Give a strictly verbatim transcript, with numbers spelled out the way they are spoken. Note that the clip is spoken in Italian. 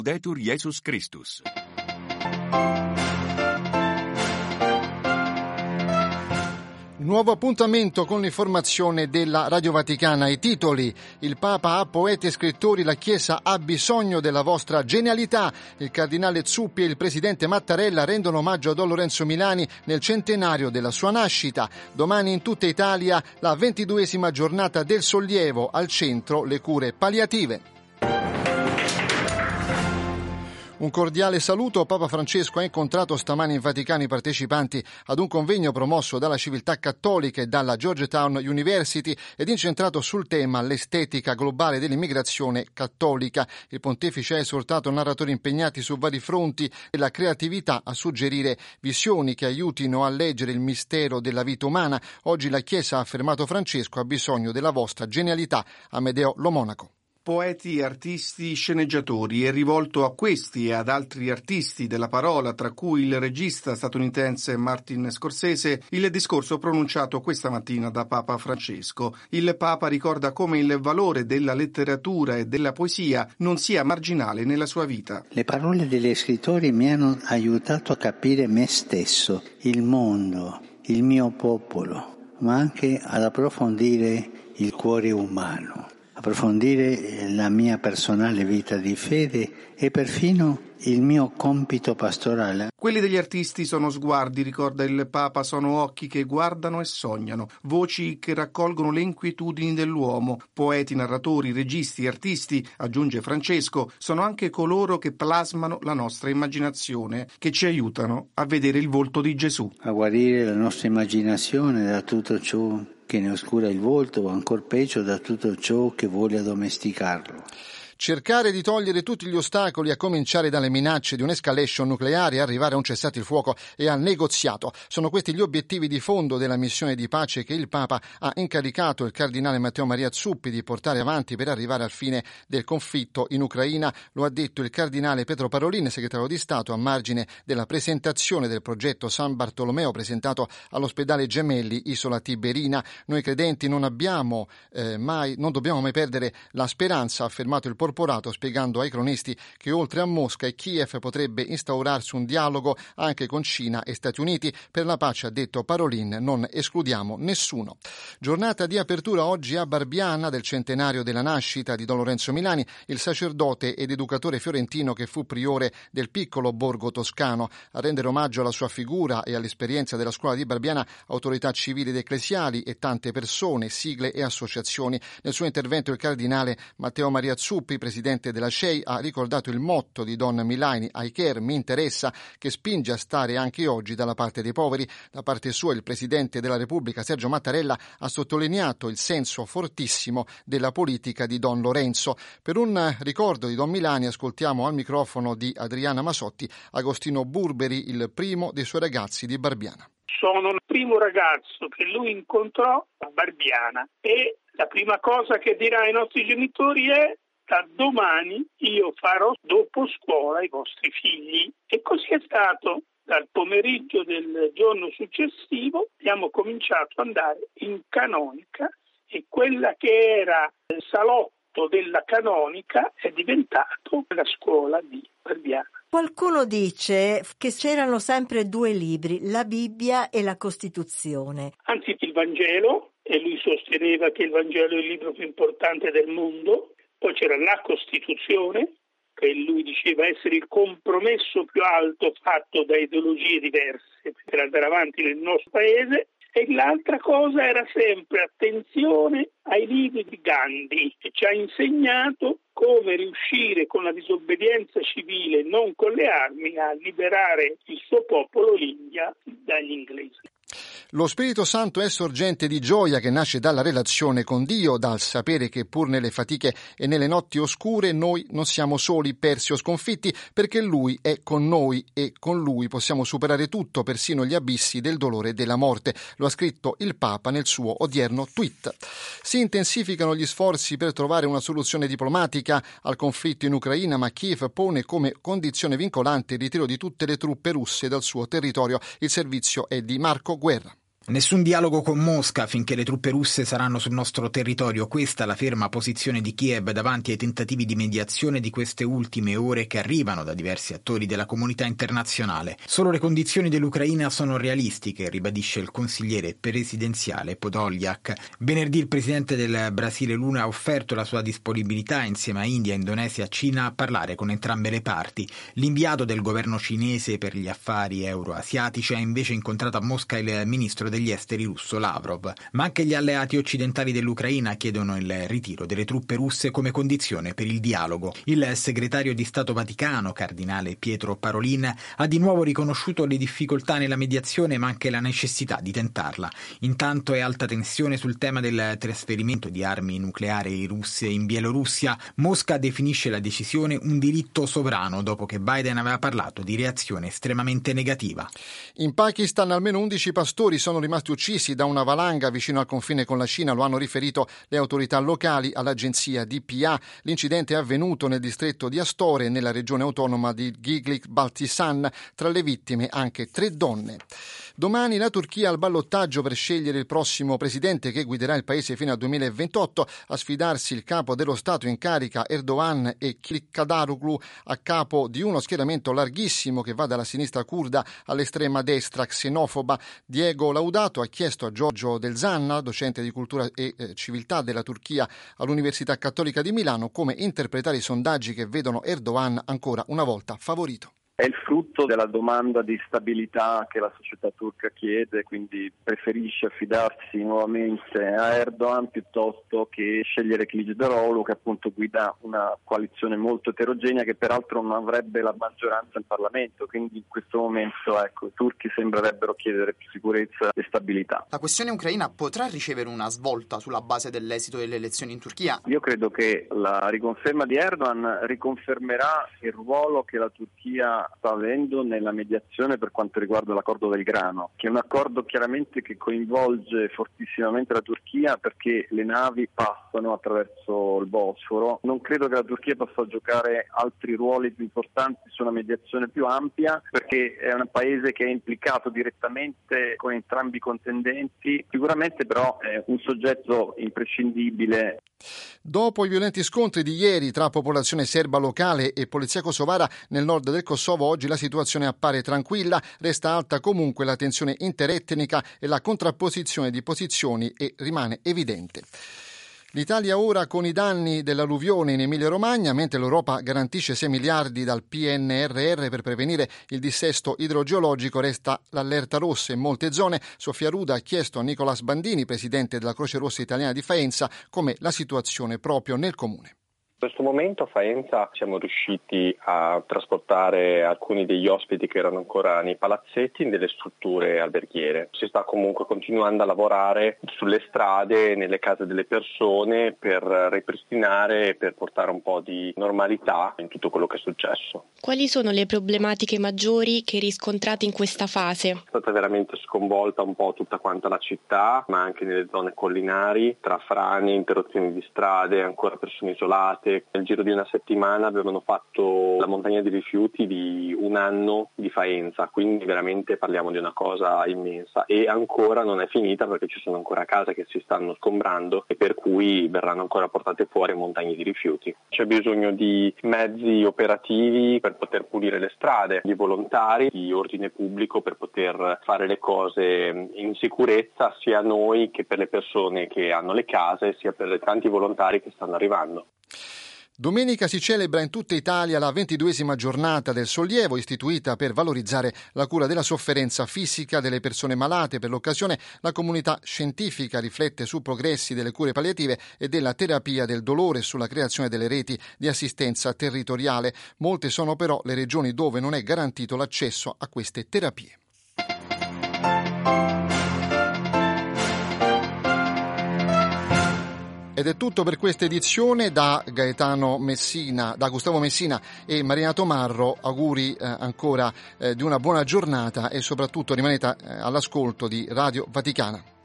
Laudetur Jesus Christus. Nuovo appuntamento con l'informazione della Radio Vaticana. I titoli: il Papa a poeti e scrittori, la Chiesa ha bisogno della vostra genialità. Il Cardinale Zuppi e il Presidente Mattarella rendono omaggio a Don Lorenzo Milani nel centenario della sua nascita. Domani in tutta Italia la ventiduesima giornata del sollievo, al centro le cure palliative. Un cordiale saluto. Papa Francesco ha incontrato stamani in Vaticano i partecipanti ad un convegno promosso dalla Civiltà Cattolica e dalla Georgetown University ed incentrato sul tema l'estetica globale dell'immigrazione cattolica. Il pontefice ha esortato narratori impegnati su vari fronti e la creatività a suggerire visioni che aiutino a leggere il mistero della vita umana. Oggi la Chiesa, ha affermato Francesco, ha bisogno della vostra genialità. Amedeo Lo Monaco. Poeti, artisti, sceneggiatori. È rivolto a questi e ad altri artisti della parola, tra cui il regista statunitense Martin Scorsese, il discorso pronunciato questa mattina da Papa Francesco. Il Papa ricorda come il valore della letteratura e della poesia non sia marginale nella sua vita. Le parole degli scrittori mi hanno aiutato a capire me stesso, il mondo, il mio popolo, ma anche ad approfondire il cuore umano. Approfondire la mia personale vita di fede e perfino il mio compito pastorale. Quelli degli artisti sono sguardi, ricorda il Papa, sono occhi che guardano e sognano, voci che raccolgono le inquietudini dell'uomo. Poeti, narratori, registi, artisti, aggiunge Francesco, sono anche coloro che plasmano la nostra immaginazione, che ci aiutano a vedere il volto di Gesù. A guarire la nostra immaginazione da tutto ciò che ne oscura il volto, o ancor peggio da tutto ciò che vuole addomesticarlo. Cercare di togliere tutti gli ostacoli, a cominciare dalle minacce di un'escalation nucleare e arrivare a un cessate il fuoco e al negoziato. Sono questi gli obiettivi di fondo della missione di pace che il Papa ha incaricato il Cardinale Matteo Maria Zuppi di portare avanti per arrivare al fine del conflitto in Ucraina. Lo ha detto il Cardinale Pietro Parolin, segretario di Stato, a margine della presentazione del progetto San Bartolomeo presentato all'ospedale Gemelli, Isola Tiberina. Noi credenti non abbiamo eh, mai, non dobbiamo mai perdere la speranza, ha affermato il Porporato, spiegando ai cronisti che oltre a Mosca e Kiev potrebbe instaurarsi un dialogo anche con Cina e Stati Uniti. Per la pace, ha detto Parolin, non escludiamo nessuno. Giornata di apertura oggi a Barbiana del centenario della nascita di Don Lorenzo Milani, il sacerdote ed educatore fiorentino che fu priore del piccolo borgo toscano. A rendere omaggio alla sua figura e all'esperienza della scuola di Barbiana, autorità civili ed ecclesiali e tante persone, sigle e associazioni. Nel suo intervento il Cardinale Matteo Maria Zuppi, presidente della C E I, ha ricordato il motto di Don Milani, I care, mi interessa, che spinge a stare anche oggi dalla parte dei poveri. Da parte sua il Presidente della Repubblica, Sergio Mattarella, ha sottolineato il senso fortissimo della politica di Don Lorenzo. Per un ricordo di Don Milani ascoltiamo al microfono di Adriana Masotti Agostino Burberi, il primo dei suoi ragazzi di Barbiana. Sono il primo ragazzo che lui incontrò a Barbiana e la prima cosa che dirà ai nostri genitori è: da domani io farò dopo scuola i vostri figli. E così è stato. Dal pomeriggio del giorno successivo abbiamo cominciato ad andare in canonica e quella che era il salotto della canonica è diventato la scuola di Barbiana. Qualcuno dice che c'erano sempre due libri, la Bibbia e la Costituzione. Anzi, il Vangelo, e lui sosteneva che il Vangelo è il libro più importante del mondo. Poi c'era la Costituzione, che lui diceva essere il compromesso più alto fatto da ideologie diverse per andare avanti nel nostro paese. E l'altra cosa era sempre attenzione ai libri di Gandhi, che ci ha insegnato come riuscire con la disobbedienza civile, non con le armi, a liberare il suo popolo, l'India, dagli inglesi. Lo Spirito Santo è sorgente di gioia che nasce dalla relazione con Dio, dal sapere che pur nelle fatiche e nelle notti oscure noi non siamo soli, persi o sconfitti, perché Lui è con noi e con Lui possiamo superare tutto, persino gli abissi del dolore e della morte. Lo ha scritto il Papa nel suo odierno tweet. Si intensificano gli sforzi per trovare una soluzione diplomatica al conflitto in Ucraina, ma Kiev pone come condizione vincolante il ritiro di tutte le truppe russe dal suo territorio. Il servizio è di Marco Guerra. Nessun dialogo con Mosca finché le truppe russe saranno sul nostro territorio. Questa è la ferma posizione di Kiev davanti ai tentativi di mediazione di queste ultime ore che arrivano da diversi attori della comunità internazionale. Solo le condizioni dell'Ucraina sono realistiche, ribadisce il consigliere presidenziale Podolyak. Venerdì il presidente del Brasile Lula ha offerto la sua disponibilità insieme a India, Indonesia e Cina a parlare con entrambe le parti. L'inviato del governo cinese per gli affari euroasiatici ha invece incontrato a Mosca il ministro degli esteri russo Lavrov, ma anche gli alleati occidentali dell'Ucraina chiedono il ritiro delle truppe russe come condizione per il dialogo. Il segretario di Stato Vaticano, cardinale Pietro Parolin, ha di nuovo riconosciuto le difficoltà nella mediazione ma anche la necessità di tentarla. Intanto è alta tensione sul tema del trasferimento di armi nucleari russe in Bielorussia. Mosca definisce la decisione un diritto sovrano dopo che Biden aveva parlato di reazione estremamente negativa. In Pakistan almeno undici pastori sono rimasti uccisi da una valanga vicino al confine con la Cina, lo hanno riferito le autorità locali all'agenzia D P A. L'incidente è avvenuto nel distretto di Astore, nella regione autonoma di Gilgit-Baltistan, tra le vittime anche tre donne. Domani la Turchia al ballottaggio per scegliere il prossimo presidente che guiderà il paese fino al duemilaventotto, a sfidarsi il capo dello Stato in carica Erdogan e Kılıçdaroğlu a capo di uno schieramento larghissimo che va dalla sinistra curda all'estrema destra xenofoba. Diego Laudato ha chiesto a Giorgio Del Zanna, docente di cultura e eh, civiltà della Turchia all'Università Cattolica di Milano, come interpretare i sondaggi che vedono Erdogan ancora una volta favorito. È il frutto della domanda di stabilità che la società turca chiede, quindi preferisce affidarsi nuovamente a Erdogan piuttosto che scegliere Kılıçdaroğlu, che appunto guida una coalizione molto eterogenea che peraltro non avrebbe la maggioranza in Parlamento, quindi in questo momento ecco, i turchi sembrerebbero chiedere più sicurezza e stabilità. La questione ucraina potrà ricevere una svolta sulla base dell'esito delle elezioni in Turchia? Io credo che la riconferma di Erdogan riconfermerà il ruolo che la Turchia sta avendo nella mediazione per quanto riguarda l'accordo del grano, che è un accordo chiaramente che coinvolge fortissimamente la Turchia perché le navi passano attraverso il Bosforo. Non credo che la Turchia possa giocare altri ruoli più importanti su una mediazione più ampia perché è un paese che è implicato direttamente con entrambi i contendenti, sicuramente però è un soggetto imprescindibile. Dopo i violenti scontri di ieri tra popolazione serba locale e polizia kosovara nel nord del Kosovo, oggi la situazione appare tranquilla, resta alta comunque la tensione interetnica e la contrapposizione di posizioni e rimane evidente. L'Italia ora con i danni dell'alluvione in Emilia-Romagna, mentre l'Europa garantisce sei miliardi dal P N R R per prevenire il dissesto idrogeologico, resta l'allerta rossa in molte zone. Sofia Ruda ha chiesto a Nicolas Bandini, presidente della Croce Rossa Italiana di Faenza, com'è la situazione proprio nel comune. In questo momento a Faenza siamo riusciti a trasportare alcuni degli ospiti che erano ancora nei palazzetti in delle strutture alberghiere. Si sta comunque continuando a lavorare sulle strade, nelle case delle persone per ripristinare e per portare un po' di normalità in tutto quello che è successo. Quali sono le problematiche maggiori che riscontrate in questa fase? È stata veramente sconvolta un po' tutta quanta la città, ma anche nelle zone collinari, tra frane, interruzioni di strade, ancora persone isolate. Nel giro di una settimana avevano fatto la montagna di rifiuti di un anno di Faenza, quindi veramente parliamo di una cosa immensa e ancora non è finita perché ci sono ancora case che si stanno sgombrando e per cui verranno ancora portate fuori montagne di rifiuti. C'è bisogno di mezzi operativi per poter pulire le strade, di volontari, di ordine pubblico per poter fare le cose in sicurezza sia noi che per le persone che hanno le case sia per i tanti volontari che stanno arrivando. Domenica si celebra in tutta Italia la ventiduesima giornata del sollievo, istituita per valorizzare la cura della sofferenza fisica delle persone malate. Per l'occasione la comunità scientifica riflette su progressi delle cure palliative e della terapia del dolore e sulla creazione delle reti di assistenza territoriale. Molte sono però le regioni dove non è garantito l'accesso a queste terapie. Ed è tutto per questa edizione. Da Gaetano Messina, da Gustavo Messina e Marina Tomarro, auguri eh, ancora eh, di una buona giornata e soprattutto rimanete eh, all'ascolto di Radio Vaticana.